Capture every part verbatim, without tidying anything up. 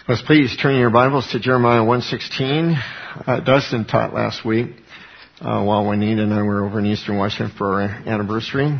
Let's please turn your Bibles to Jeremiah one sixteen. Uh, Dustin taught last week uh, while Juanita and I were over in Eastern Washington for our anniversary.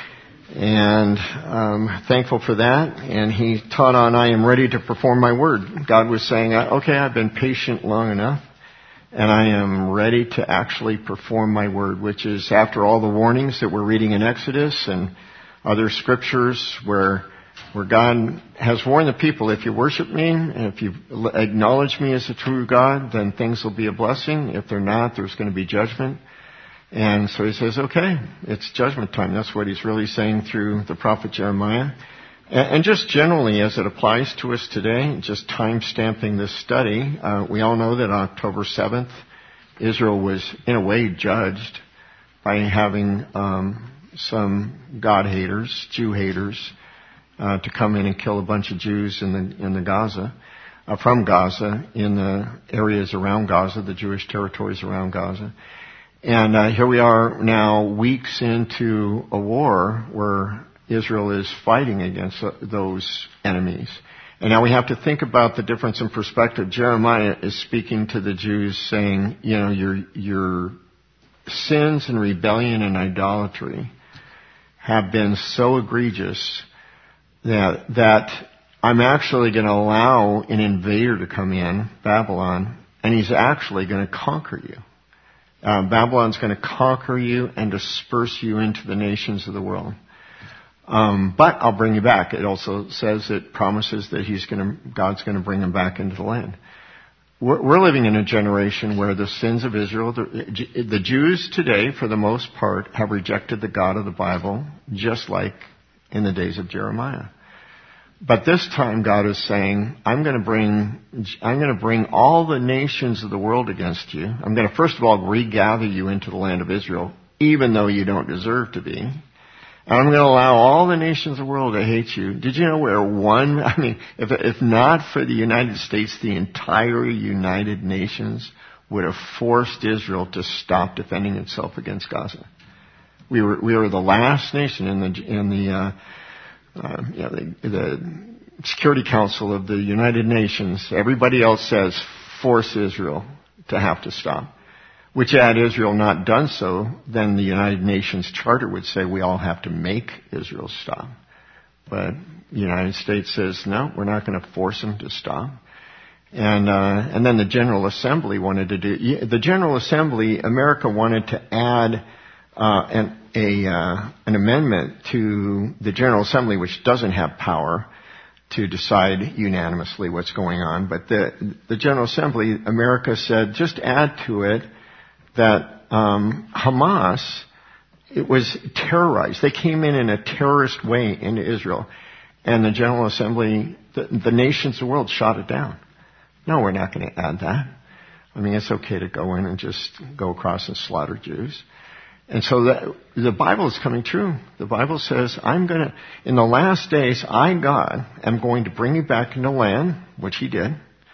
And um, thankful for that. And he taught on, I am ready to perform my word. God was saying, okay, I've been patient long enough, and I am ready to actually perform my word, which is after all the warnings that we're reading in Exodus and other scriptures where where God has warned the people, if you worship me, and if you acknowledge me as the true God, then things will be a blessing. If they're not, there's going to be judgment. And so he says, okay, it's judgment time. That's what he's really saying through the prophet Jeremiah. And just generally, as it applies to us today, just time stamping this study, uh, we all know that on October seventh, Israel was, in a way, judged by having um, some God haters, Jew haters, Uh, to come in and kill a bunch of Jews in the in the Gaza, uh, from Gaza, in the areas around Gaza, the Jewish territories around Gaza. And uh, here we are now, weeks into a war where Israel is fighting against uh, those enemies. And now we have to think about the difference in perspective. Jeremiah is speaking to the Jews saying, you know, your your sins and rebellion and idolatry have been so egregious that, that I'm actually going to allow an invader to come in, Babylon, and he's actually going to conquer you. Uh, Babylon's going to conquer you and disperse you into the nations of the world. Um, but I'll bring you back. It also says, it promises that he's going to, God's going to bring him back into the land. We're, we're living in a generation where the sins of Israel, the, the Jews today, for the most part, have rejected the God of the Bible, just like in the days of Jeremiah. But this time God is saying, I'm going to bring, I'm going to bring all the nations of the world against you. I'm going to first of all regather you into the land of Israel, even though you don't deserve to be. And I'm going to allow all the nations of the world to hate you. Did you know where one, I mean, if, if not for the United States, the entire United Nations would have forced Israel to stop defending itself against Gaza. We were we were the last nation in the in the uh, uh, you know, the, the Security Council of the United Nations. Everybody else says force Israel to have to stop. Which had Israel not done so, then the United Nations Charter would say we all have to make Israel stop. But the United States says no, we're not going to force them to stop. And uh, and then the General Assembly wanted to do the General Assembly. America wanted to add uh, an a uh, an amendment to the General Assembly, which doesn't have power to decide unanimously what's going on. But the the General Assembly, America said, just add to it that um, Hamas, it was terrorized. They came in in a terrorist way into Israel, and the General Assembly, the, the nations of the world, shot it down. No, we're not going to add that. I mean, it's okay to go in and just go across and slaughter Jews. And so the, the Bible is coming true. The Bible says, I'm going to, in the last days, I, God, am going to bring you back into land, which he did,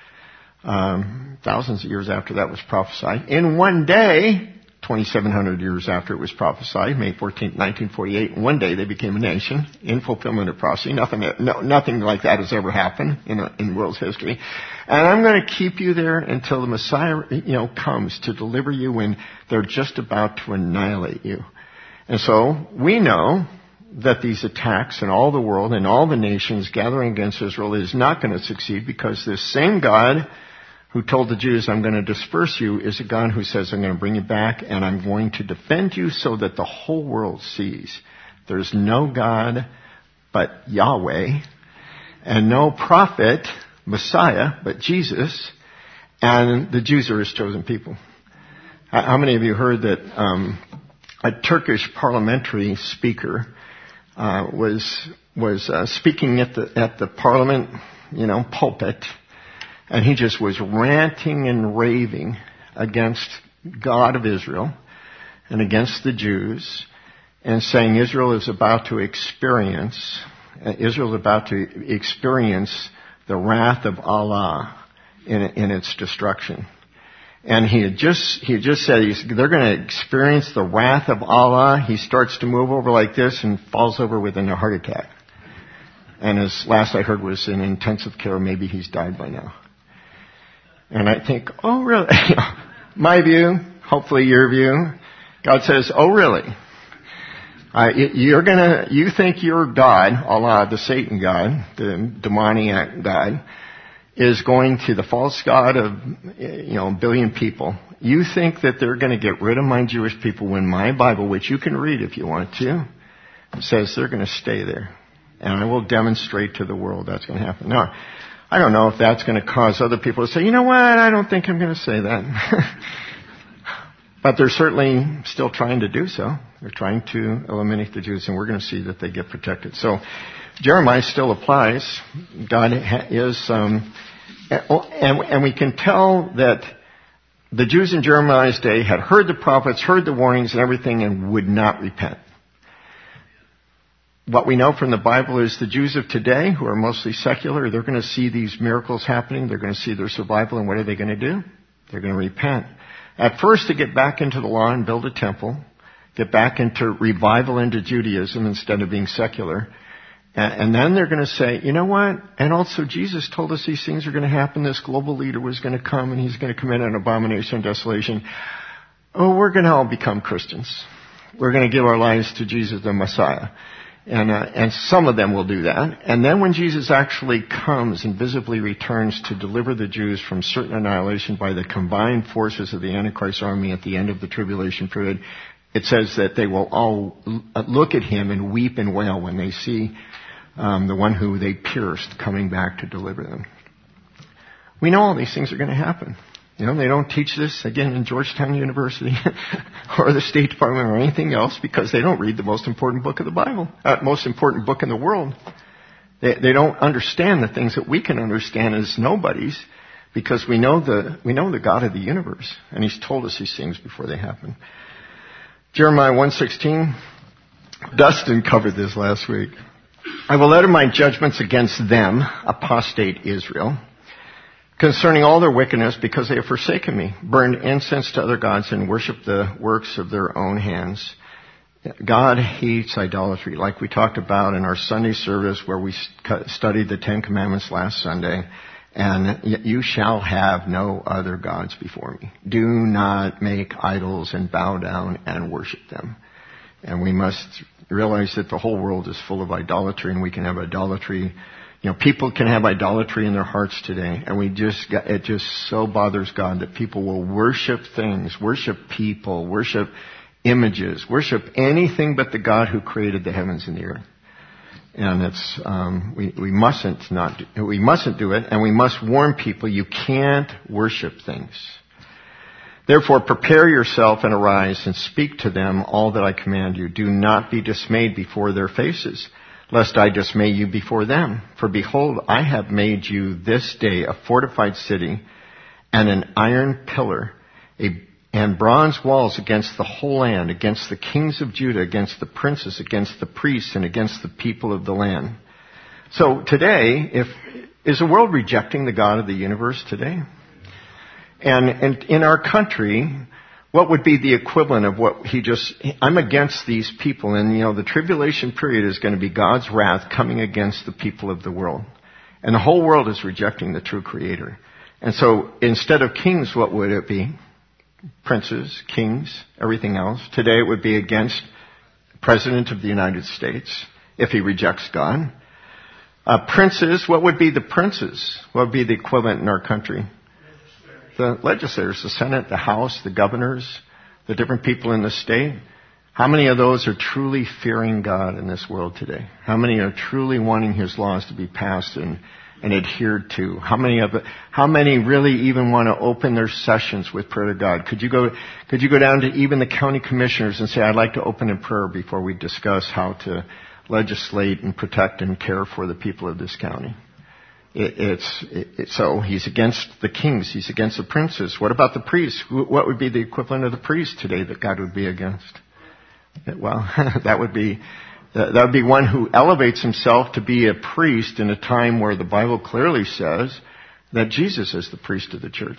um, thousands of years after that was prophesied. In one day, twenty-seven hundred years after it was prophesied, May fourteenth, nineteen forty-eight, in one day they became a nation in fulfillment of prophecy. Nothing, no, nothing like that has ever happened in, a, in world's history. And I'm going to keep you there until the Messiah, you know, comes to deliver you when they're just about to annihilate you. And so we know that these attacks in all the world and all the nations gathering against Israel is not going to succeed, because this same God who told the Jews, I'm going to disperse you, is a God who says, I'm going to bring you back and I'm going to defend you so that the whole world sees there's no God but Yahweh, and no prophet, Messiah, but Jesus, and the Jews are his chosen people. How many of you heard that um, a Turkish parliamentary speaker uh, was was uh, speaking at the at the parliament, you know, pulpit, and he just was ranting and raving against God of Israel and against the Jews, and saying Israel is about to experience, Israel is about to experience the wrath of Allah in, in its destruction. And he had just, he had just said he's, they're going to experience the wrath of Allah. He starts to move over like this and falls over within a heart attack. And his last I heard was in intensive care. Maybe he's died by now. And I think, oh, really? My view, hopefully your view. God says, oh, really? Uh, you're gonna, you think your God, Allah, the Satan God, the demoniac God, is going to the false God of, you know, a billion people. You think that they're going to get rid of my Jewish people when my Bible, which you can read if you want to, says they're going to stay there. And I will demonstrate to the world that's going to happen. Now, I don't know if that's going to cause other people to say, you know what, I don't think I'm going to say that. But they're certainly still trying to do so. They're trying to eliminate the Jews, and we're going to see that they get protected. So Jeremiah still applies. God is, um, and, and we can tell that the Jews in Jeremiah's day had heard the prophets, heard the warnings and everything, and would not repent. What we know from the Bible is the Jews of today, who are mostly secular, they're going to see these miracles happening. They're going to see their survival, and what are they going to do? They're going to repent. At first, to get back into the law and build a temple, get back into revival into Judaism instead of being secular. And then they're going to say, you know what? And also Jesus told us these things are going to happen. This global leader was going to come and he's going to commit an abomination and desolation. Oh, we're going to all become Christians. We're going to give our lives to Jesus the Messiah. And, uh, and some of them will do that. And then when Jesus actually comes and visibly returns to deliver the Jews from certain annihilation by the combined forces of the Antichrist army at the end of the tribulation period, it says that they will all look at him and weep and wail when they see um, the one who they pierced coming back to deliver them. We know all these things are going to happen. You know, they don't teach this, again, in Georgetown University or the State Department or anything else because they don't read the most important book of the Bible, uh, most important book in the world. They, they don't understand the things that we can understand as nobodies because we know the, we know the God of the universe, and He's told us these things before they happen. Jeremiah one sixteen, Dustin covered this last week. I will utter my judgments against them, apostate Israel, concerning all their wickedness, because they have forsaken me, burned incense to other gods, and worshipped the works of their own hands. God hates idolatry, like we talked about in our Sunday service where we studied the Ten Commandments last Sunday. And you shall have no other gods before me. Do not make idols and bow down and worship them. And we must realize that the whole world is full of idolatry, and we can have idolatry. You know, people can have idolatry in their hearts today, and we just, it just so bothers God that people will worship things, worship people, worship images, worship anything but the God who created the heavens and the earth. And it's, um, we, we mustn't not, do, we mustn't do it, and we must warn people you can't worship things. Therefore, prepare yourself and arise and speak to them all that I command you. Do not be dismayed before their faces, lest I dismay you before them. For behold, I have made you this day a fortified city and an iron pillar, a, and bronze walls against the whole land, against the kings of Judah, against the princes, against the priests, and against the people of the land. So today, if, is the world rejecting the God of the universe today? And, and in our country, what would be the equivalent of what he just, I'm against these people, and you know, the tribulation period is going to be God's wrath coming against the people of the world. And the whole world is rejecting the true Creator. And so instead of kings, what would it be? Princes, kings, everything else. Today it would be against the President of the United States if he rejects God. Uh, princes, what would be the princes? What would be the equivalent in our country? The legislators, the Senate, the House, the governors, the different people in the state. How many of those are truly fearing God in this world today? How many are truly wanting His laws to be passed and, and adhered to? How many of it, how many really even want to open their sessions with prayer to God? Could you go, could you go down to even the county commissioners and say, I'd like to open in prayer before we discuss how to legislate and protect and care for the people of this county? It, it's, it, it, so he's against the kings. He's against the princes. What about the priests? What would be the equivalent of the priests today that God would be against? Well, that would be, that would be one who elevates himself to be a priest in a time where the Bible clearly says that Jesus is the priest of the church.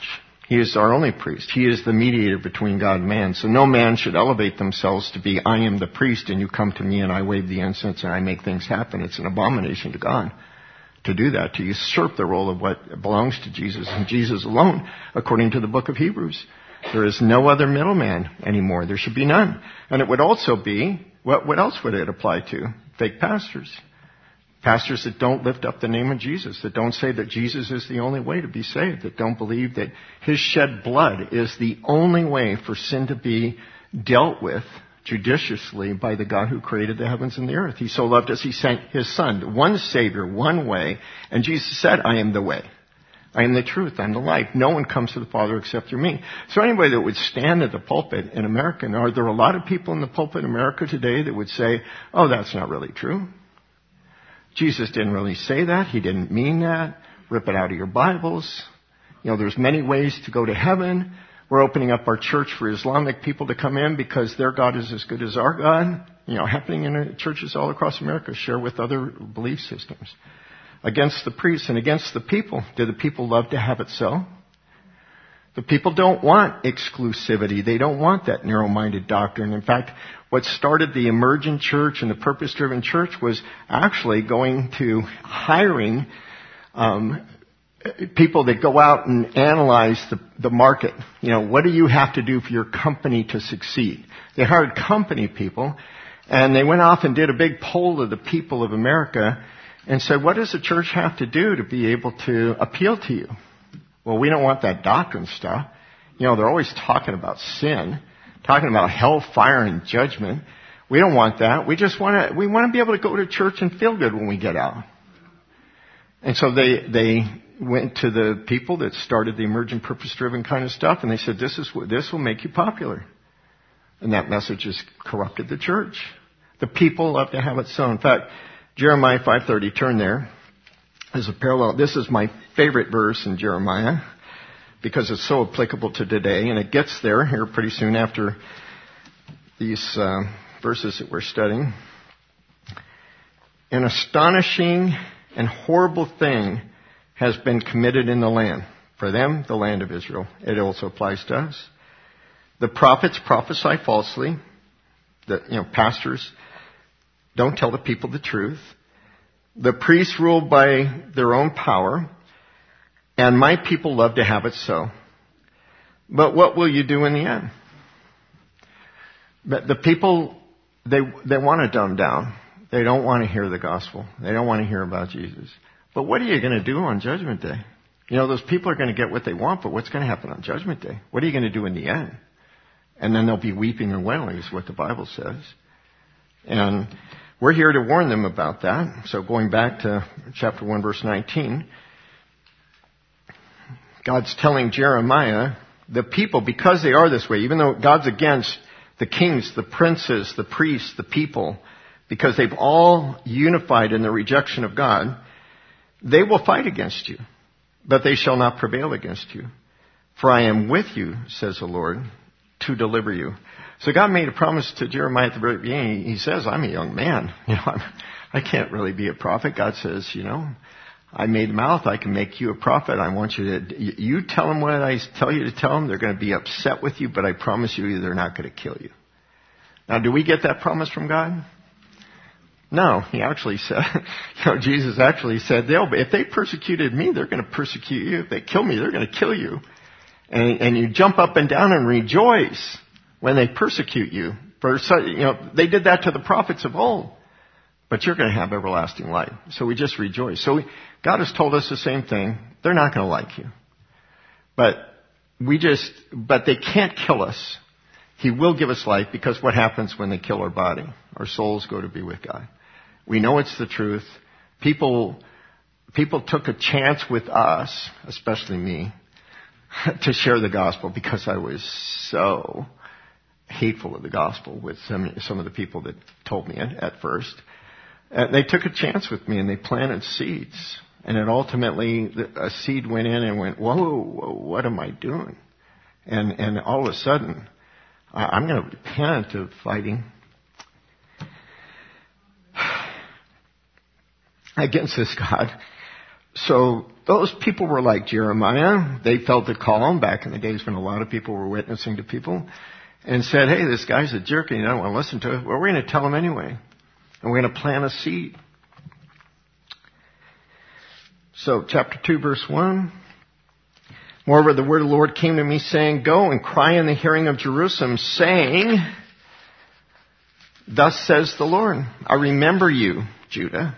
He is our only priest. He is the mediator between God and man. So no man should elevate themselves to be, I am the priest and you come to me and I wave the incense and I make things happen. It's an abomination to God to do that, to usurp the role of what belongs to Jesus and Jesus alone, according to the book of Hebrews. There is no other middleman anymore. There should be none. And it would also be, what, what else would it apply to? Fake pastors. Pastors that don't lift up the name of Jesus, that don't say that Jesus is the only way to be saved, that don't believe that his shed blood is the only way for sin to be dealt with judiciously by the God who created the heavens and the earth. He so loved us, he sent his son, one Savior, one way, and Jesus said, I am the way. I am the truth. I'm the life. No one comes to the Father except through me. So anybody that would stand at the pulpit in America, and are there a lot of people in the pulpit in America today that would say, oh, that's not really true? Jesus didn't really say that. He didn't mean that. Rip it out of your Bibles. You know, there's many ways to go to heaven. We're opening up our church for Islamic people to come in because their God is as good as our God. You know, happening in churches all across America. Share with other belief systems. Against the priests and against the people. Do the people love to have it so? The people don't want exclusivity. They don't want that narrow-minded doctrine. In fact, what started the emergent church and the purpose-driven church was actually going to hiring um, people that go out and analyze the, the market. You know, what do you have to do for your company to succeed? They hired company people, and they went off and did a big poll of the people of America and said, what does the church have to do to be able to appeal to you? Well, we don't want that doctrine stuff. You know, they're always talking about sin, talking about hellfire and judgment. We don't want that. We just want to, we want to be able to go to church and feel good when we get out. And so they, they went to the people that started the emergent purpose-driven kind of stuff, and they said, this is what, this will make you popular. And that message has corrupted the church. The people love to have it so. In fact, Jeremiah five thirty, turn there. There's a parallel. This is my favorite verse in Jeremiah because it's so applicable to today, and it gets there here pretty soon after these uh, verses that we're studying. An astonishing and horrible thing has been committed in the land. For them, the land of Israel. It also applies to us. The prophets prophesy falsely. The, you know, pastors don't tell the people the truth. The priests rule by their own power, and my people love to have it so. But what will you do in the end? But the people, they they want to dumb down. They don't want to hear the gospel. They don't want to hear about Jesus. But what are you going to do on Judgment Day? You know, those people are going to get what they want, but what's going to happen on Judgment Day? What are you going to do in the end? And then they'll be weeping and wailing is what the Bible says. And we're here to warn them about that. So going back to chapter one, verse nineteen, God's telling Jeremiah, the people, because they are this way, even though God's against the kings, the princes, the priests, the people, because they've all unified in the rejection of God, they will fight against you, but they shall not prevail against you. For I am with you, says the Lord, to deliver you. So God made a promise to Jeremiah at the very beginning. He says, I'm a young man. You know, I'm, I can't really be a prophet. God says, you know, I made mouth. I can make you a prophet. I want you to, you tell them what I tell you to tell them. They're going to be upset with you, but I promise you they're not going to kill you. Now, do we get that promise from God? No, he actually said, you know, Jesus actually said, they'll, if they persecuted me, they're going to persecute you. If they kill me, they're going to kill you. And, and you jump up and down and rejoice when they persecute you. For, you know, they did that to the prophets of old. But you're going to have everlasting life. So we just rejoice. So we, God has told us the same thing. They're not going to like you. But we just, but they can't kill us. He will give us life, because what happens when they kill our body? Our souls go to be with God. We know it's the truth. People, people took a chance with us, especially me, to share the gospel because I was so hateful of the gospel with some, some of the people that told me at, at first. And they took a chance with me and they planted seeds. And then ultimately a seed went in and went, whoa, whoa, what am I doing? And, and all of a sudden, I'm going to repent of fighting against this God. So those people were like Jeremiah. They felt the call back in the days when a lot of people were witnessing to people and said, hey, this guy's a jerk and you don't want to listen to it. Well, we're going to tell him anyway. And we're going to plant a seed. So chapter two, verse one. Moreover, the word of the Lord came to me saying, go and cry in the hearing of Jerusalem, saying, thus says the Lord, I remember you, Judah,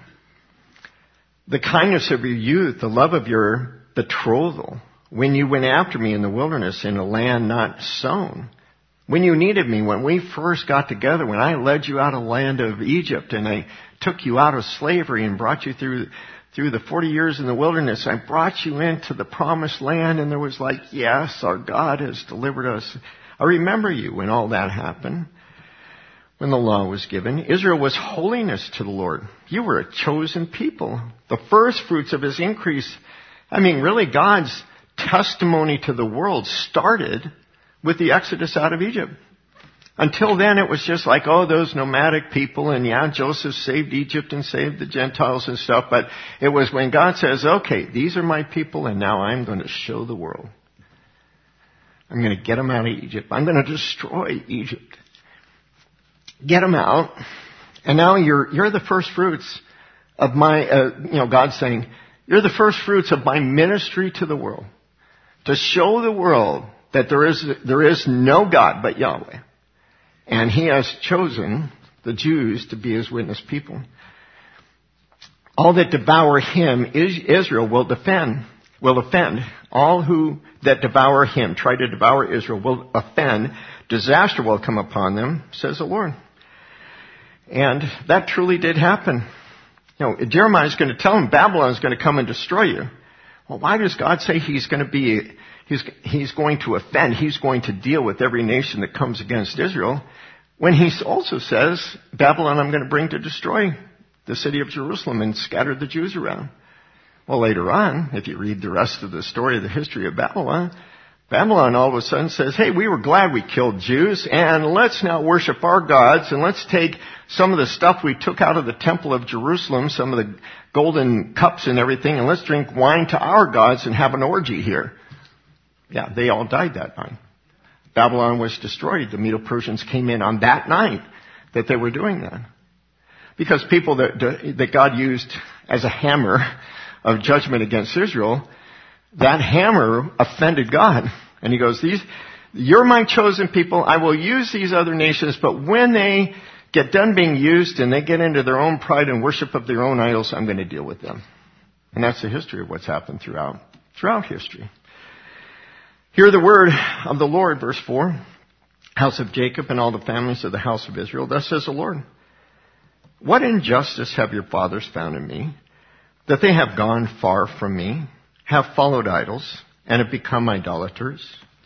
the kindness of your youth, the love of your betrothal, when you went after me in the wilderness in a land not sown, when you needed me, when we first got together, when I led you out of the land of Egypt and I took you out of slavery and brought you through Through the forty years in the wilderness, I brought you into the promised land, and there was like, yes, our God has delivered us. I remember you when all that happened, when the law was given. Israel was holiness to the Lord. You were a chosen people, the first fruits of his increase. I mean, really, God's testimony to the world started with the Exodus out of Egypt. Until then, it was just like, oh, those nomadic people, and yeah, Joseph saved Egypt and saved the Gentiles and stuff, but it was when God says, okay, these are my people, and now I'm going to show the world. I'm going to get them out of Egypt. I'm going to destroy Egypt. Get them out, and now you're you're the first fruits of my, uh, you know, God's saying, you're the first fruits of my ministry to the world, to show the world that there is there is no God but Yahweh. And he has chosen the Jews to be his witness people. All that devour him, Israel will defend, will offend. All who that devour him, try to devour Israel, will offend. Disaster will come upon them, says the Lord. And that truly did happen. You know, Jeremiah is going to tell him Babylon is going to come and destroy you. Well, why does God say he's going to be, he's, he's going to offend, he's going to deal with every nation that comes against Israel, when he also says, Babylon I'm going to bring to destroy the city of Jerusalem and scatter the Jews around? Well, later on, if you read the rest of the story of the history of Babylon, Babylon all of a sudden says, hey, we were glad we killed Jews, and let's now worship our gods, and let's take some of the stuff we took out of the temple of Jerusalem, some of the golden cups and everything, and let's drink wine to our gods and have an orgy here. Yeah, they all died that night. Babylon was destroyed. The Medo-Persians came in on that night that they were doing that. Because people that, that God used as a hammer of judgment against Israel, that hammer offended God. And he goes, "These, you're my chosen people. I will use these other nations, but when they get done being used and they get into their own pride and worship of their own idols, I'm going to deal with them." And that's the history of what's happened throughout, throughout history. Hear the word of the Lord, verse four. House of Jacob and all the families of the house of Israel. Thus says the Lord, what injustice have your fathers found in me, that they have gone far from me, have followed idols, and have become idolaters?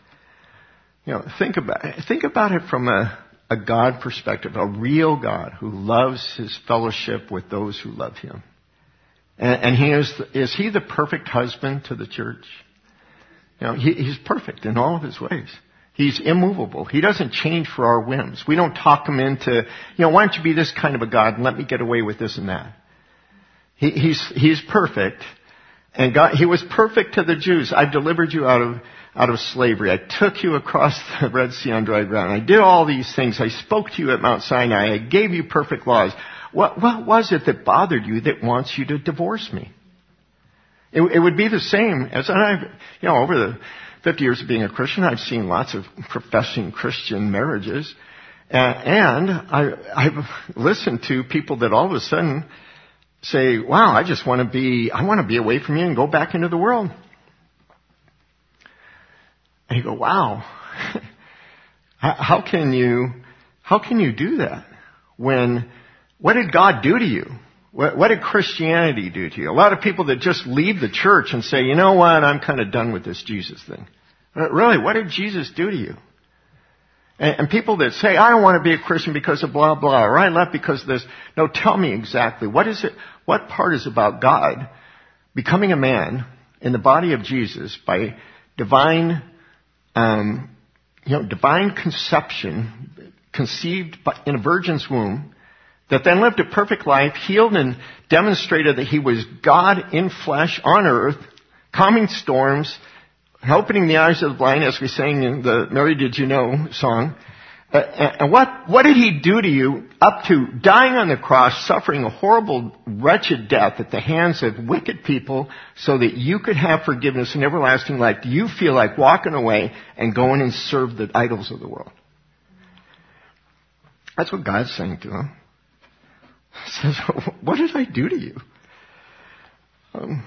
You know, think about think about it from a, a God perspective, a real God who loves his fellowship with those who love him. And, and he is is he the perfect husband to the church? You know, he, he's perfect in all of his ways. He's immovable. He doesn't change for our whims. We don't talk him into, you know, why don't you be this kind of a God and let me get away with this and that. He, he's, he's perfect. And God, he was perfect to the Jews. I delivered you out of, out of slavery. I took you across the Red Sea on dry ground. I did all these things. I spoke to you at Mount Sinai. I gave you perfect laws. What, what was it that bothered you that wants you to divorce me? It, it would be the same as, and I've, you know, over the fifty years of being a Christian, I've seen lots of professing Christian marriages. Uh, and I, I've listened to people that all of a sudden say, wow, I just want to be, I want to be away from you and go back into the world. And you go, wow, how can you, how can you do that? When, what did God do to you? What, what did Christianity do to you? A lot of people that just leave the church and say, you know what, I'm kind of done with this Jesus thing. Really, what did Jesus do to you? And, and people that say, I don't want to be a Christian because of blah, blah, or I left because of this. No, tell me exactly. What is it, what part is about God becoming a man in the body of Jesus by divine, um, you know, divine conception, conceived in a virgin's womb, that then lived a perfect life, healed and demonstrated that he was God in flesh on earth, calming storms, opening the eyes of the blind, as we sang in the Mary Did You Know song. Uh, and what, what did he do to you up to dying on the cross, suffering a horrible, wretched death at the hands of wicked people so that you could have forgiveness and everlasting life? Do you feel like walking away and going and serve the idols of the world? That's what God's saying to him. He says, what did I do to you? Um,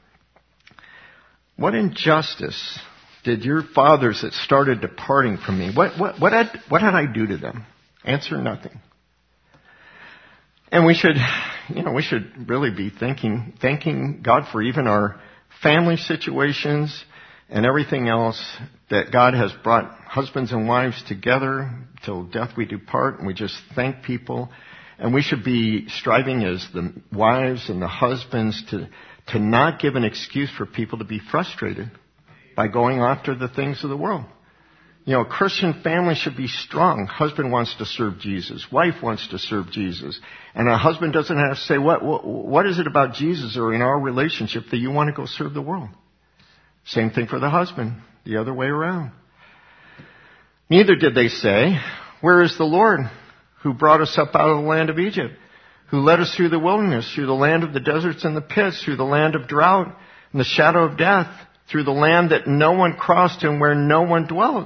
what injustice did your fathers that started departing from me, what, what, what, had, what had I do to them? Answer, nothing. And we should, you know, we should really be thinking, thanking God for even our family situations and everything else, that God has brought husbands and wives together till death we do part, and we just thank people. And we should be striving as the wives and the husbands to, to not give an excuse for people to be frustrated by going after the things of the world. You know, a Christian family should be strong. Husband wants to serve Jesus. Wife wants to serve Jesus. And a husband doesn't have to say, what, what, what is it about Jesus or in our relationship that you want to go serve the world? Same thing for the husband, the other way around. Neither did they say, where is the Lord who brought us up out of the land of Egypt, who led us through the wilderness, through the land of the deserts and the pits, through the land of drought and the shadow of death, through the land that no one crossed and where no one dwelled.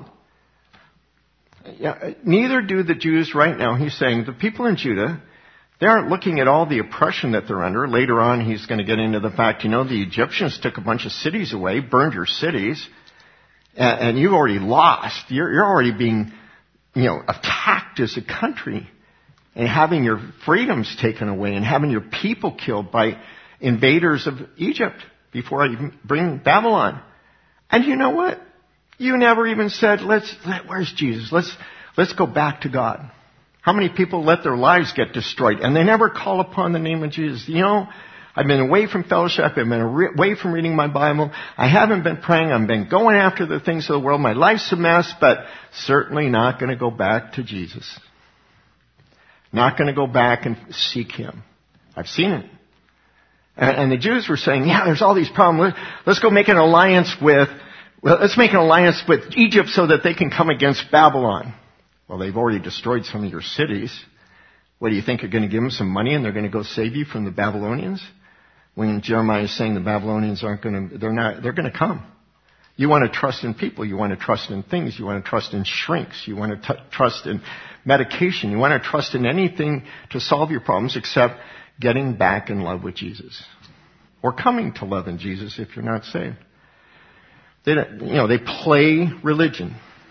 Yeah, neither do the Jews right now. He's saying the people in Judah, they aren't looking at all the oppression that they're under. Later on, he's going to get into the fact, you know, the Egyptians took a bunch of cities away, burned your cities, and, and you've already lost. You're, you're already being, you know, attacked as a country and having your freedoms taken away and having your people killed by invaders of Egypt before I even bring Babylon. And you know what? You never even said, let's, let, where's Jesus? Let's, let's go back to God. How many people let their lives get destroyed and they never call upon the name of Jesus? You know, I've been away from fellowship. I've been away from reading my Bible. I haven't been praying. I've been going after the things of the world. My life's a mess, but certainly not going to go back to Jesus. Not going to go back and seek Him. I've seen it. And the Jews were saying, yeah, there's all these problems. Let's go make an alliance with, well, let's make an alliance with Egypt so that they can come against Babylon. Well, they've already destroyed some of your cities. What do you think? You're going to give them some money and they're going to go save you from the Babylonians? When Jeremiah is saying the Babylonians aren't going to, they're not, they're going to come. You want to trust in people. You want to trust in things. You want to trust in shrinks. You want to t- trust in medication. You want to trust in anything to solve your problems except getting back in love with Jesus. Or coming to love in Jesus if you're not saved. They don't, you know, they play religion.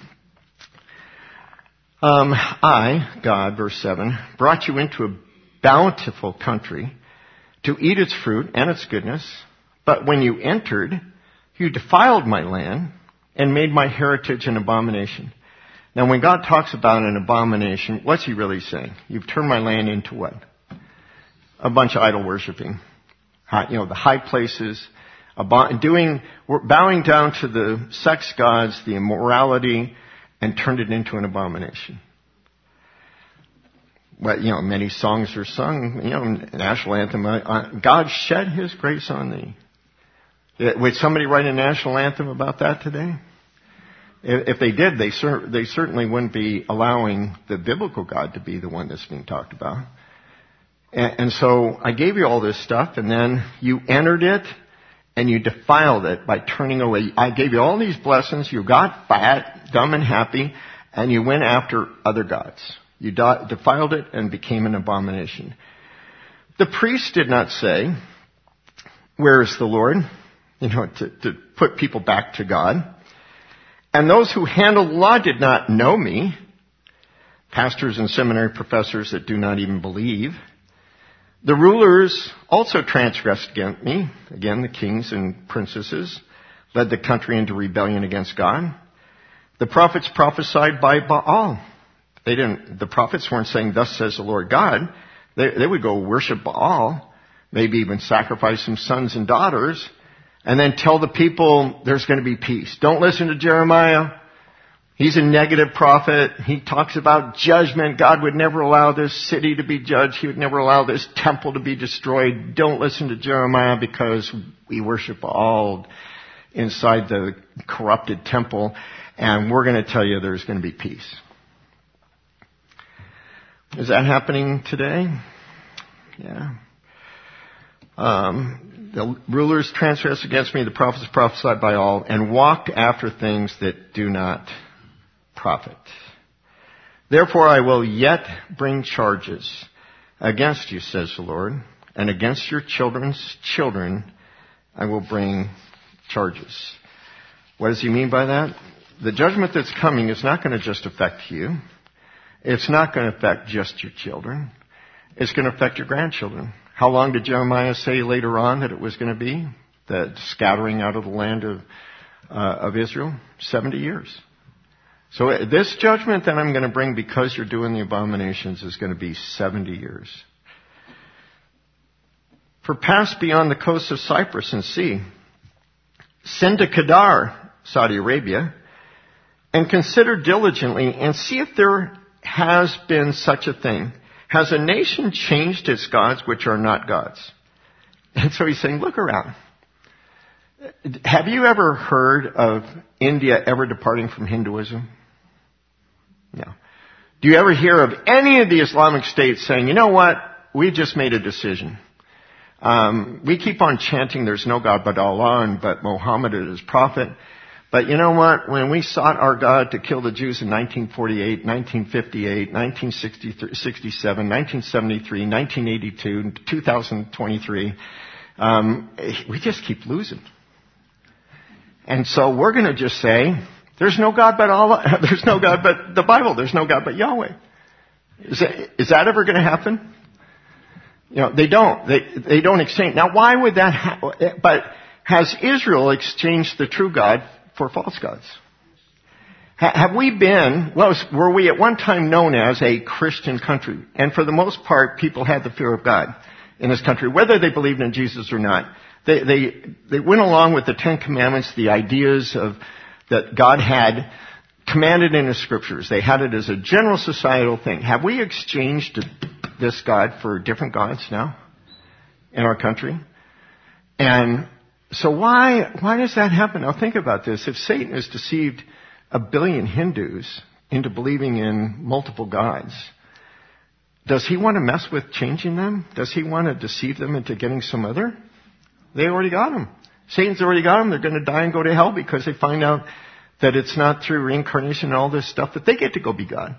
Um, I, God, verse seven, brought you into a bountiful country to eat its fruit and its goodness. But when you entered, you defiled my land and made my heritage an abomination. Now, when God talks about an abomination, what's He really saying? You've turned my land into what? A bunch of idol worshiping. You know, the high places, doing, bowing down to the sex gods, the immorality, and turned it into an abomination. But, you know, many songs are sung, you know, national anthem, God shed His grace on thee. Would somebody write a national anthem about that today? If they did, they, cer- they certainly wouldn't be allowing the biblical God to be the one that's being talked about. And, and so I gave you all this stuff, and then you entered it, and you defiled it by turning away. I gave you all these blessings. You got fat, dumb, and happy, and you went after other gods. You defiled it and became an abomination. The priest did not say, where is the Lord? You know, to, to put people back to God. And those who handled the law did not know me. Pastors and seminary professors that do not even believe. The rulers also transgressed against me. Again, the kings and princesses led the country into rebellion against God. The prophets prophesied by Baal. They didn't, the prophets weren't saying, thus says the Lord God. They, they would go worship Baal, maybe even sacrifice some sons and daughters, and then tell the people there's going to be peace. Don't listen to Jeremiah. He's a negative prophet. He talks about judgment. God would never allow this city to be judged. He would never allow this temple to be destroyed. Don't listen to Jeremiah because we worship Baal. inside the corrupted temple, and we're going to tell you there's going to be peace. Is that happening today? Yeah. Um, the rulers transgressed against me, the prophets prophesied by all, and walked after things that do not profit. Therefore I will yet bring charges against you, says the Lord, and against your children's children I will bring charges. What does he mean by that? The judgment that's coming is not going to just affect you. It's not going to affect just your children. It's going to affect your grandchildren. How long did Jeremiah say later on that it was going to be? The scattering out of the land of, uh, of Israel? seventy years. So this judgment that I'm going to bring because you're doing the abominations is going to be seventy years. For pass beyond the coast of Cyprus and see. Send to Kedar, Saudi Arabia, and consider diligently and see if there has been such a thing. Has a nation changed its gods which are not gods? And so he's saying, look around. Have you ever heard of India ever departing from Hinduism? No. Do you ever hear of any of the Islamic states saying, you know what, we just made a decision. Um, we keep on chanting there's no God but Allah and but Muhammad is his prophet. But you know what? When we sought our God to kill the Jews in nineteen forty-eight, nineteen fifty-eight, nineteen sixty-seven, nineteen seventy-three, nineteen eighty-two, two thousand twenty-three, um, we just keep losing. And so we're going to just say, there's no God but Allah, there's no God but the Bible, there's no God but Yahweh. Is that, is that ever going to happen? You know, they don't. They, they don't exchange. Now, why would that happen? But has Israel exchanged the true God for false gods? Ha- have we been, well, were we at one time known as a Christian country? And for the most part, people had the fear of God in this country, whether they believed in Jesus or not. They, they, they went along with the Ten Commandments, the ideas of, that God had commanded in His scriptures. They had it as a general societal thing. Have we exchanged this God for different gods now in our country? And so why, why does that happen? Now think about this. If Satan has deceived a billion Hindus into believing in multiple gods, does he want to mess with changing them? Does he want to deceive them into getting some other? They already got them. Satan's already got them. They're going to die and go to hell because they find out that it's not through reincarnation and all this stuff that they get to go be God.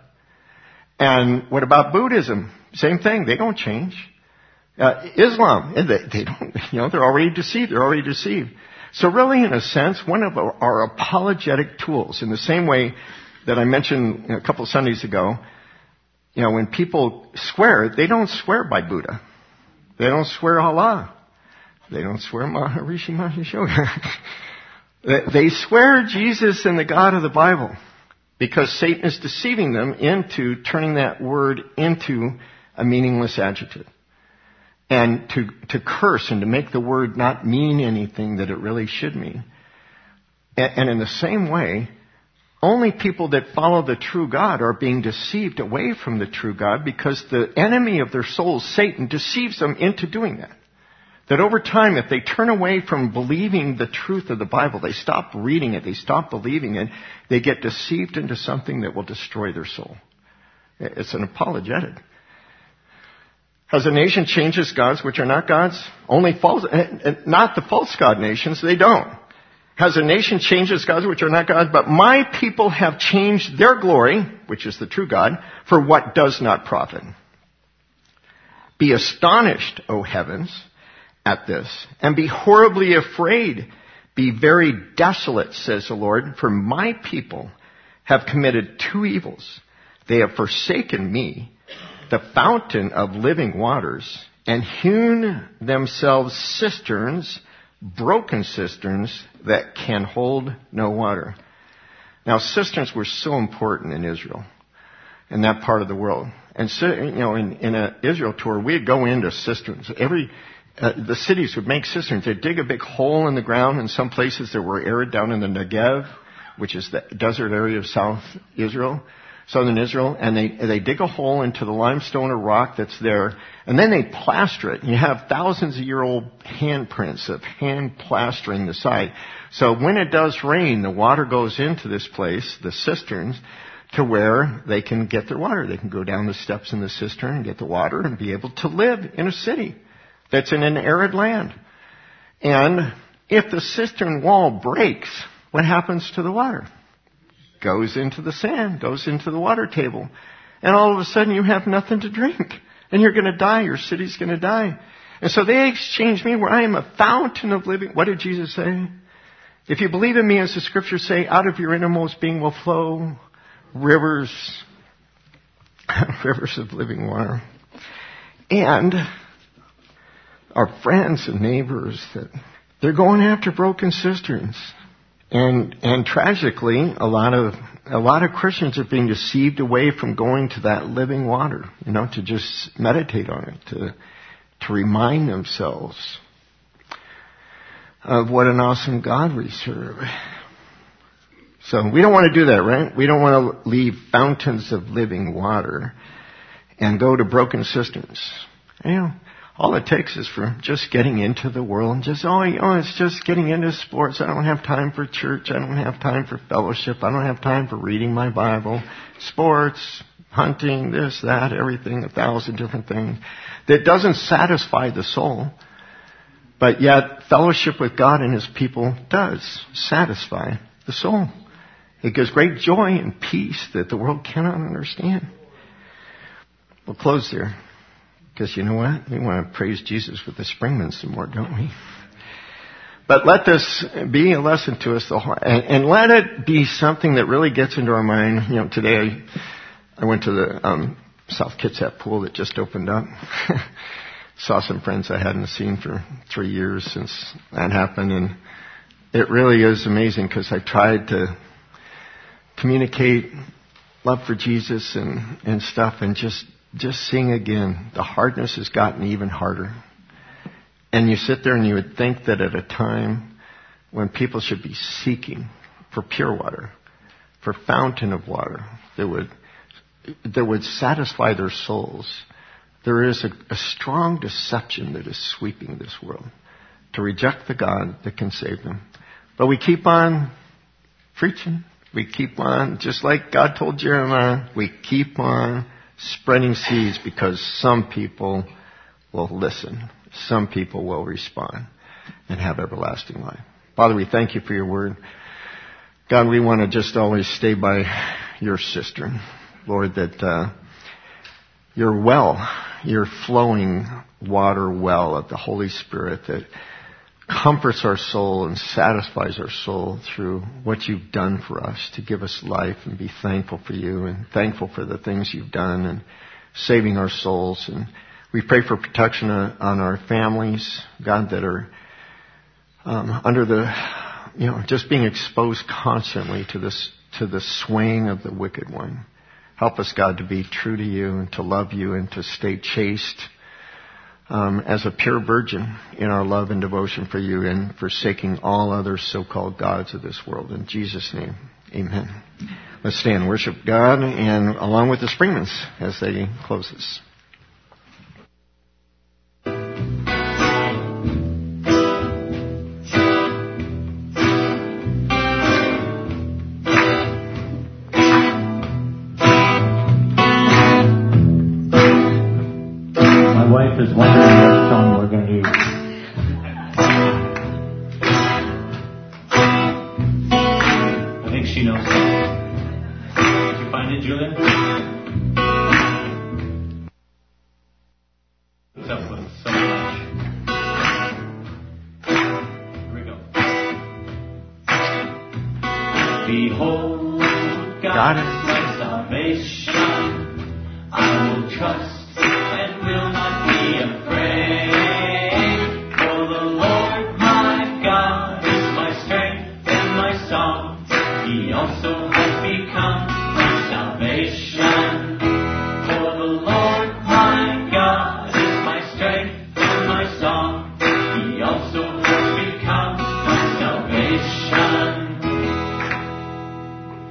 And what about Buddhism? Same thing. They don't change. Uh, Islam, they, they don't, you know, they're already deceived. They're already deceived. So really, in a sense, one of our, our apologetic tools, in the same way that I mentioned a couple of Sundays ago, you know, when people swear, they don't swear by Buddha. They don't swear Allah. They don't swear Maharishi Mahesh Yoga. They swear Jesus and the God of the Bible because Satan is deceiving them into turning that word into a meaningless adjective. And to, to curse and to make the word not mean anything that it really should mean. And, and in the same way, only people that follow the true God are being deceived away from the true God because the enemy of their souls, Satan, deceives them into doing that. That over time, if they turn away from believing the truth of the Bible, they stop reading it, they stop believing it, they get deceived into something that will destroy their soul. It's an apologetic. Has a nation changed its gods which are not gods? Only false, not the false god nations, they don't. Has a nation changed its gods which are not gods? But my people have changed their glory, which is the true God, for what does not profit. Be astonished, O heavens, at this, and be horribly afraid. Be very desolate, says the Lord, for my people have committed two evils. They have forsaken me, the fountain of living waters, and hewn themselves cisterns, broken cisterns that can hold no water. Now, cisterns were so important in Israel, in that part of the world. And so, you know, in, in an Israel tour, we'd go into cisterns. Every uh, the cities would make cisterns. They'd dig a big hole in the ground. In some places that were arid down in the Negev, which is the desert area of South Israel. southern Israel, and they they dig a hole into the limestone or rock that's there, and then they plaster it. And you have thousands of year old handprints of hand plastering the site. So when it does rain, the water goes into this place, the cisterns, to where they can get their water. They can go down the steps in the cistern and get the water and be able to live in a city that's in an arid land. And if the cistern wall breaks, what happens to the water? Goes into the sand, goes into the water table. And all of a sudden you have nothing to drink. And you're going to die. Your city's going to die. And so they exchanged me where I am a fountain of living. What did Jesus say? If you believe in me, as the scriptures say, out of your innermost being will flow rivers, rivers of living water. And our friends and neighbors, that they're going after broken cisterns. And and tragically, a lot of a lot of Christians are being deceived away from going to that living water, you know, to just meditate on it, to to remind themselves of what an awesome God we serve. So we don't want to do that, right? We don't want to leave fountains of living water and go to broken cisterns. You know, all it takes is for just getting into the world and just, oh, you know, it's just getting into sports. I don't have time for church. I don't have time for fellowship. I don't have time for reading my Bible. Sports, hunting, this, that, everything, a thousand different things. That doesn't satisfy the soul. But yet, fellowship with God and His people does satisfy the soul. It gives great joy and peace that the world cannot understand. We'll close there. Because you know what? We want to praise Jesus with the Springman some more, don't we? But let this be a lesson to us, the whole, and, and let it be something that really gets into our mind. You know, today I, I went to the um, South Kitsap pool that just opened up. Saw some friends I hadn't seen for three years since that happened, and it really is amazing because I tried to communicate love for Jesus and, and stuff, and just Just seeing again, the hardness has gotten even harder. And you sit there and you would think that at a time when people should be seeking for pure water, for fountain of water that would that would satisfy their souls, there is a, a strong deception that is sweeping this world to reject the God that can save them. But we keep on preaching. We keep on, just like God told Jeremiah, we keep on spreading seeds because some people will listen. Some people will respond and have everlasting life. Father, we thank you for your word. God, we want to just always stay by your cistern. Lord, that uh, your well, your flowing water well of the Holy Spirit that comforts our soul and satisfies our soul through what you've done for us to give us life, and be thankful for you and thankful for the things you've done and saving our souls. And we pray for protection on our families, God, that are um, under the, you know, just being exposed constantly to this, to the swaying of the wicked one. Help us, God, to be true to you and to love you and to stay chaste Um, as a pure virgin in our love and devotion for you, and forsaking all other so-called gods of this world. In Jesus' name, amen. Let's stand and worship God, and along with the Springmans as they close this. Is wondering what song we're going to use. I think she knows. Did you find it, Julian? What's up with so much? Here we go. Behold, God is my salvation. I will trust and will not be afraid. For the Lord my God is my strength and my song. He also has become my salvation. For the Lord my God is my strength and my song. He also has become my salvation.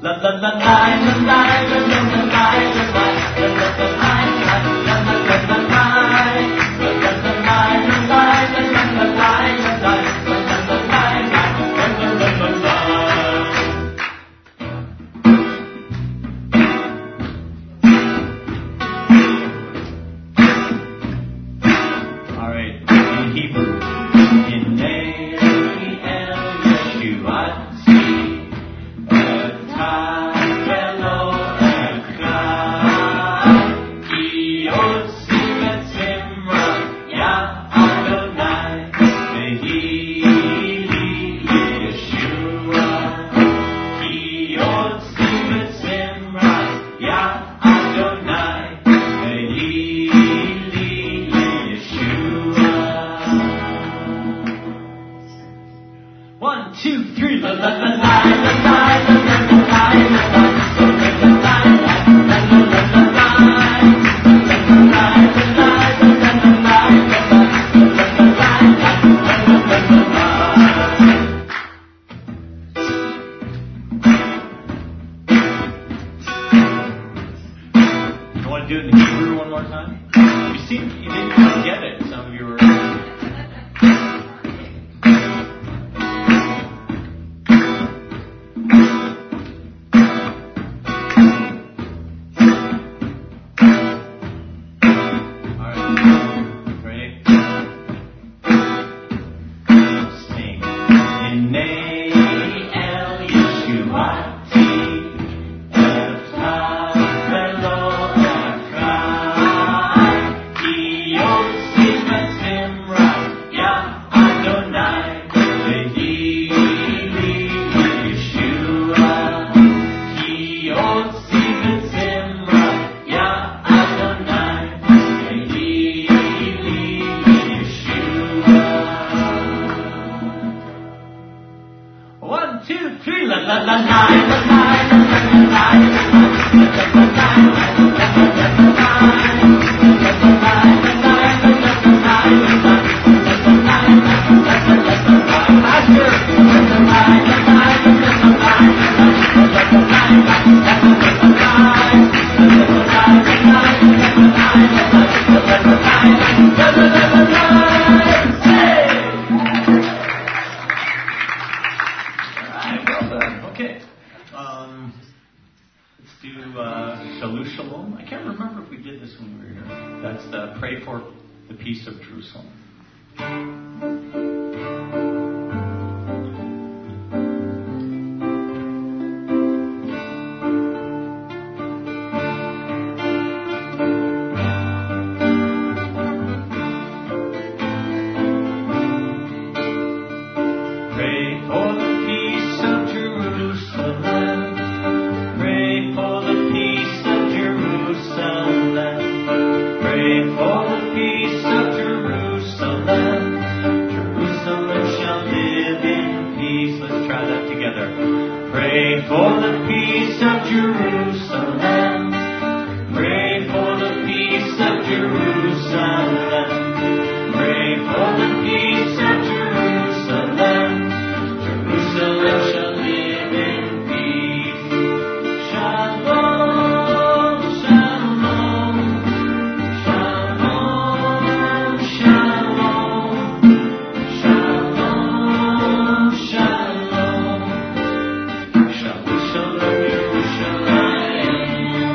Shalom,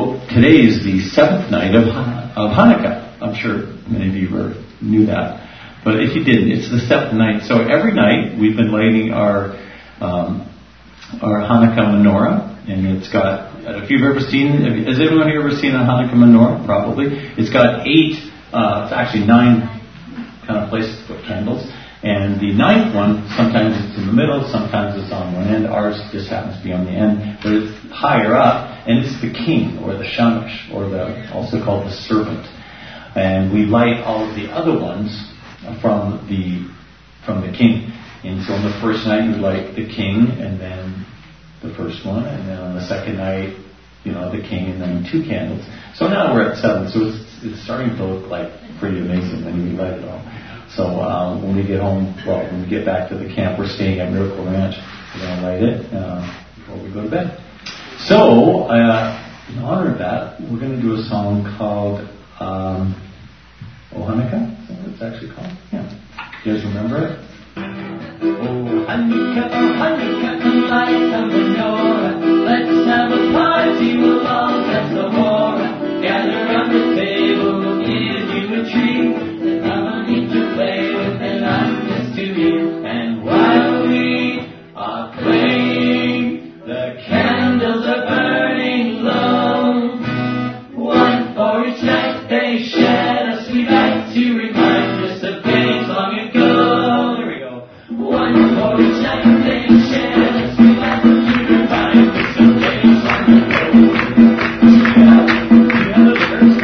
so today is the seventh night of, of Hanukkah. I'm sure many of you were, knew that. But if you didn't, it's the seventh night. So every night we've been lighting our um, our Hanukkah menorah, and it's got, if you've ever seen, has anyone here ever seen a Hanukkah menorah? Probably. It's got eight, uh, it's actually nine kind of places to put candles. And the ninth one, sometimes it's in the middle, sometimes it's on one end. Ours just happens to be on the end, but it's higher up, and it's the king, or the shamash, or the also called the serpent. And we light all of the other ones from the from the king. And so on the first night we light the king, and then the first one, and then on the second night, you know, the king, and then two candles. So now we're at seven, so it's, it's starting to look like pretty amazing when we light it all. So uh, when we get home, well, when we get back to the camp, we're staying at Miracle Ranch. We're going to light it uh, before we go to bed. So uh, in honor of that, we're going to do a song called um, O Hanukkah. Is that what it's actually called? Yeah. You guys remember it? Oh Hanukkah, oh Hanukkah, come light the menorah. Let's have a party, we'll all dance the hora. Gather round the table, we'll give you a treat. To play with and I'm to you. And while we are playing, the candles are burning low. One for each night they shed a sweet light to remind us of days long ago. Here we go. One for each night they shed a sweet light to remind us of days long ago. Yeah, yeah, the first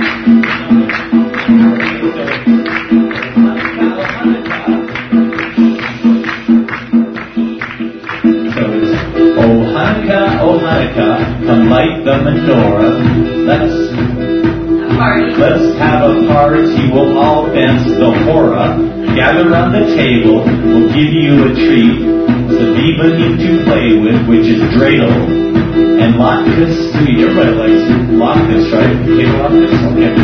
Oh Hanukkah, come light the menorah. Let's let's have a party. We'll all dance the hora. Gather around the table. We'll give you a treat. Saviva need to play with, which is dreidel. And latkes sweet. Everybody likes latkes, right? Okay, latkes. Okay.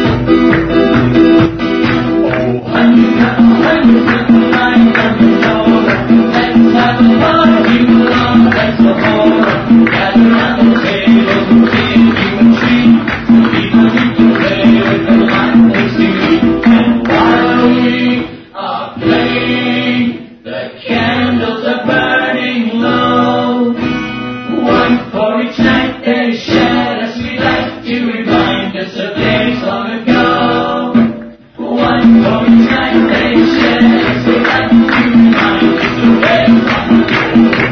Oh Hanukkah, oh Hanukkah, come light the menorah. Let's have a party. We'll all dance the hora. Gather round the table, we'll give you a treat. People need to play with and like they see. And while we are playing, the candles are burning low. One for each night they shed a sweet light to remind us of days long ago. One for each night they shed a sweet light to remind us of days long ago.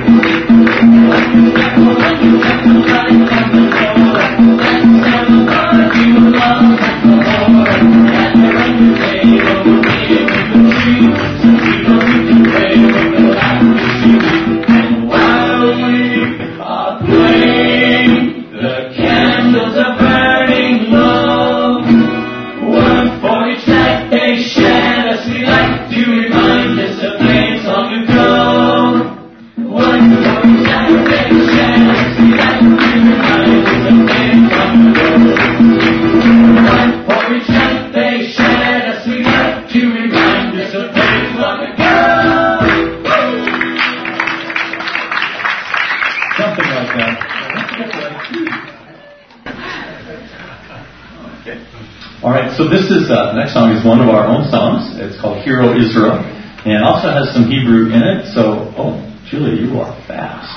So this is, uh, the next song is one of our own songs. It's called Hero Israel. And it also has some Hebrew in it. So, oh, Julia, you are fast.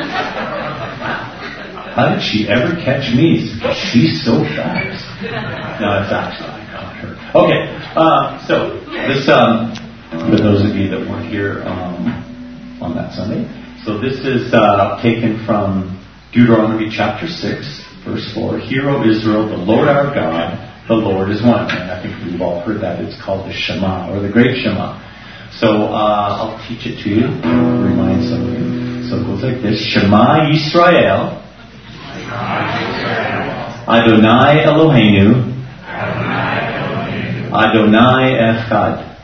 How did she ever catch me? She's so fast. No, it's actually, I caught her. Okay, uh, so this, um, for those of you that weren't here um, on that Sunday. So this is uh, taken from Deuteronomy chapter six, verse four. Hero Israel, the Lord our God, the Lord is one. And I think we've all heard that. It's called the Shema, or the Great Shema. So uh, I'll teach it to you, remind some of you. So it goes like this. Shema Yisrael, Adonai Eloheinu, Adonai Echad.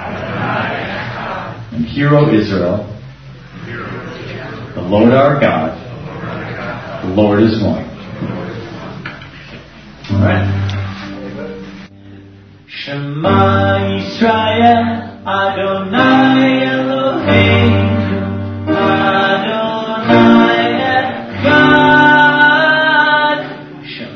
And Hero Israel, the Lord our God, the Lord is one. All right. Shema Yisrael, Adonai Eloheinu, Adonai Echad.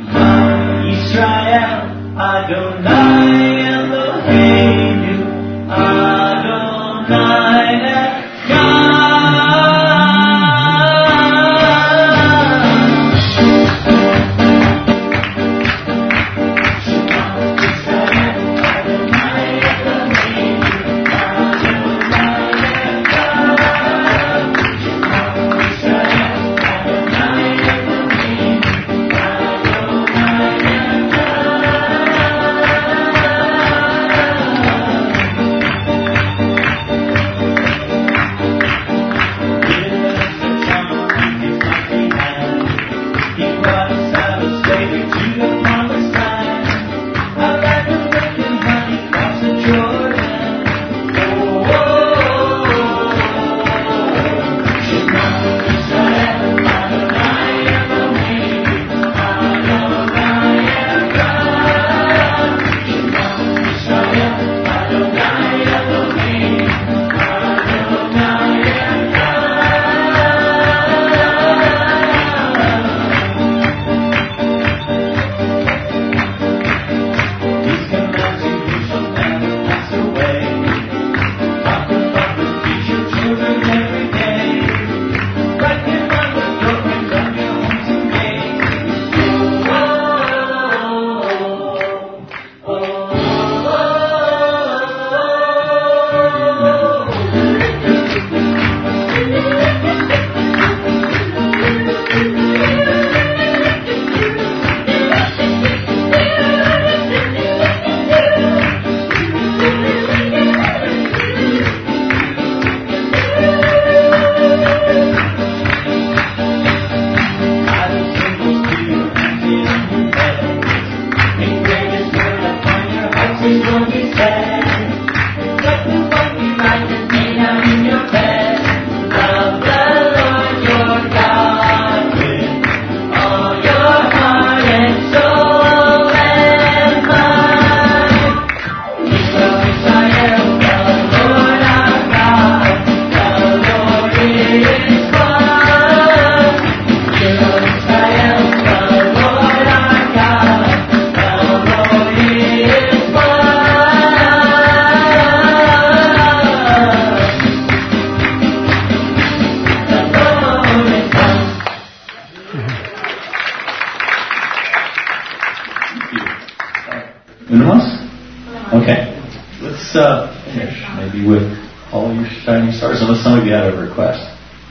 Unimos? Okay. Let's uh, finish maybe with All Your Shining Stars, unless some of you had a request.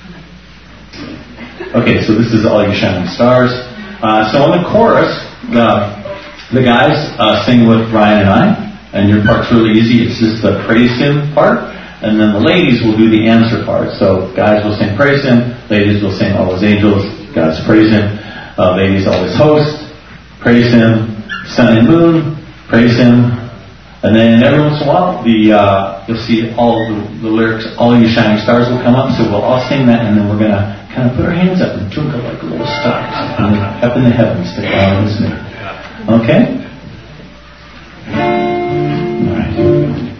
Okay, so this is All Your Shining Stars. Uh, so on the chorus, the, the guys uh, sing with Ryan and I, and your part's really easy. It's just the praise him part, and then the ladies will do the answer part. So guys will sing praise him, ladies will sing All His Angels, God's praise him, uh, ladies always host, praise him, sun and moon, praise him, and then every once in a while, the uh, you'll see all the, the lyrics, All You Shining Stars will come up, so we'll all sing that, and then we're going to kind of put our hands up and twinkle like little stars up in the heavens to God is me. Okay? All right, here we go.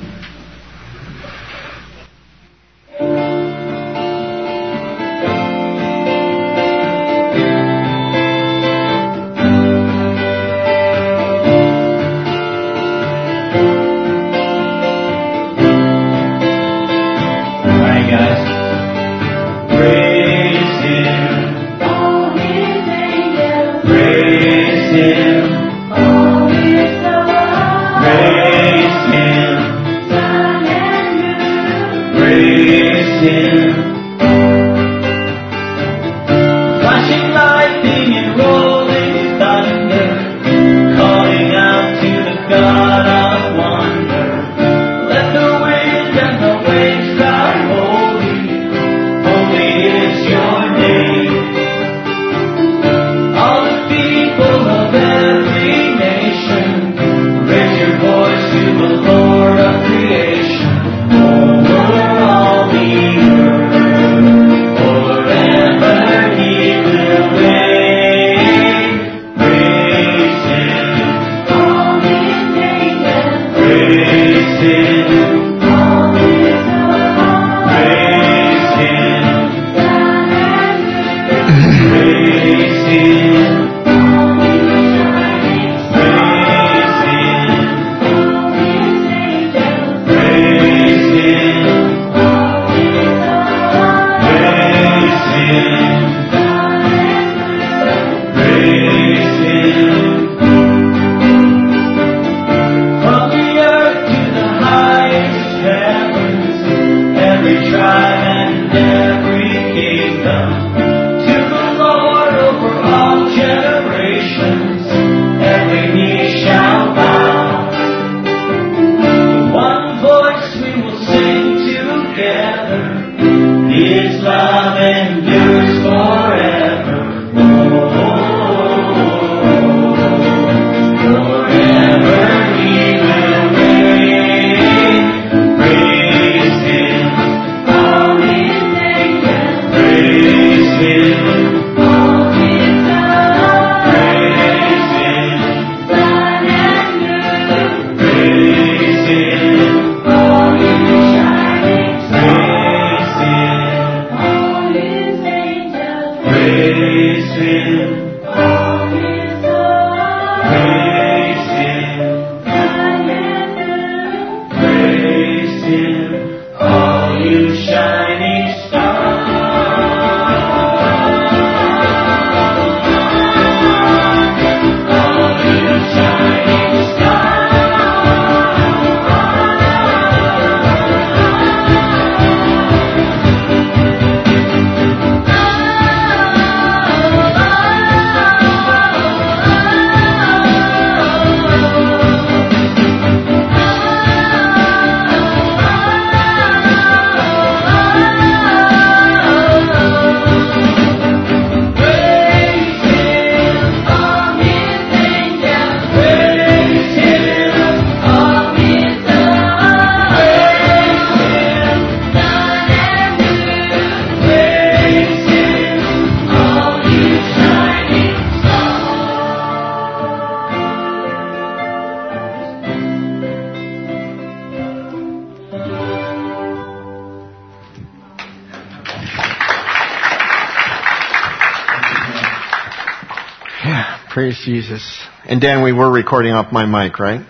Praise Jesus. And Dan, we were recording off my mic, right?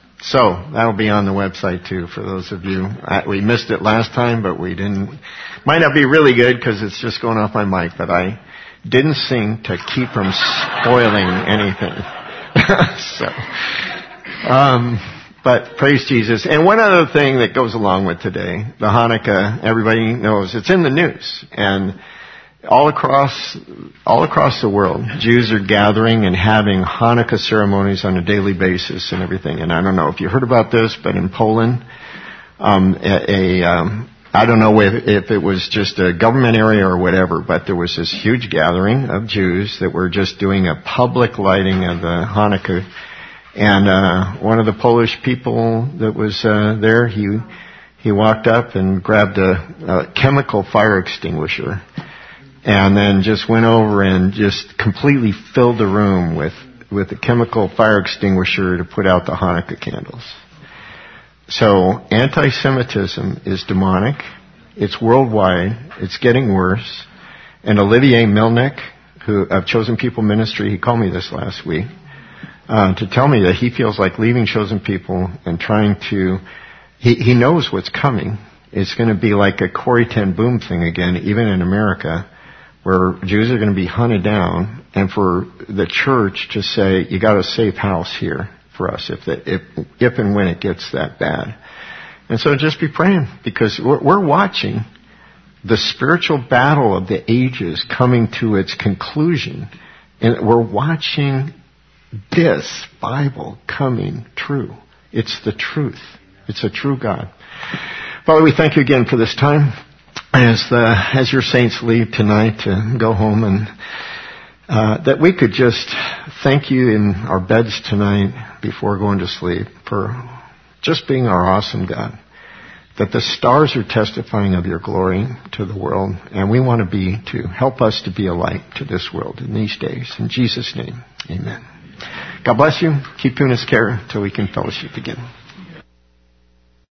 So that'll be on the website too for those of you. I, we missed it last time, but we didn't. Might not be really good because it's just going off my mic, but I didn't sing to keep from spoiling anything. So Um, but praise Jesus. And one other thing that goes along with today, the Hanukkah, everybody knows it's in the news. And all across, all across the world, Jews are gathering and having Hanukkah ceremonies on a daily basis and everything. And I don't know if you heard about this, but in Poland, um, a, a um, I don't know if, if it was just a government area or whatever, but there was this huge gathering of Jews that were just doing a public lighting of the Hanukkah. And uh, one of the Polish people that was uh, there, he he walked up and grabbed a, a chemical fire extinguisher, and then just went over and just completely filled the room with with a chemical fire extinguisher to put out the Hanukkah candles. So anti-Semitism is demonic. It's worldwide. It's getting worse. And Olivier Milnick, who of Chosen People Ministry, he called me this last week uh, to tell me that he feels like leaving Chosen People and trying to. He, he knows what's coming. It's going to be like a Corrie ten Boom thing again, even in America, where Jews are going to be hunted down, and for the church to say, "You got a safe house here for us if, the, if if and when it gets that bad." And so just be praying, because we're, we're watching the spiritual battle of the ages coming to its conclusion, and we're watching this Bible coming true. It's the truth. It's a true God. Father, we thank you again for this time as the as your saints leave tonight to go home, and Uh, that we could just thank you in our beds tonight before going to sleep for just being our awesome God. That the stars are testifying of your glory to the world, and we want to be, to help us to be a light to this world in these days. In Jesus' name, amen. God bless you. Keep doing his care until we can fellowship again.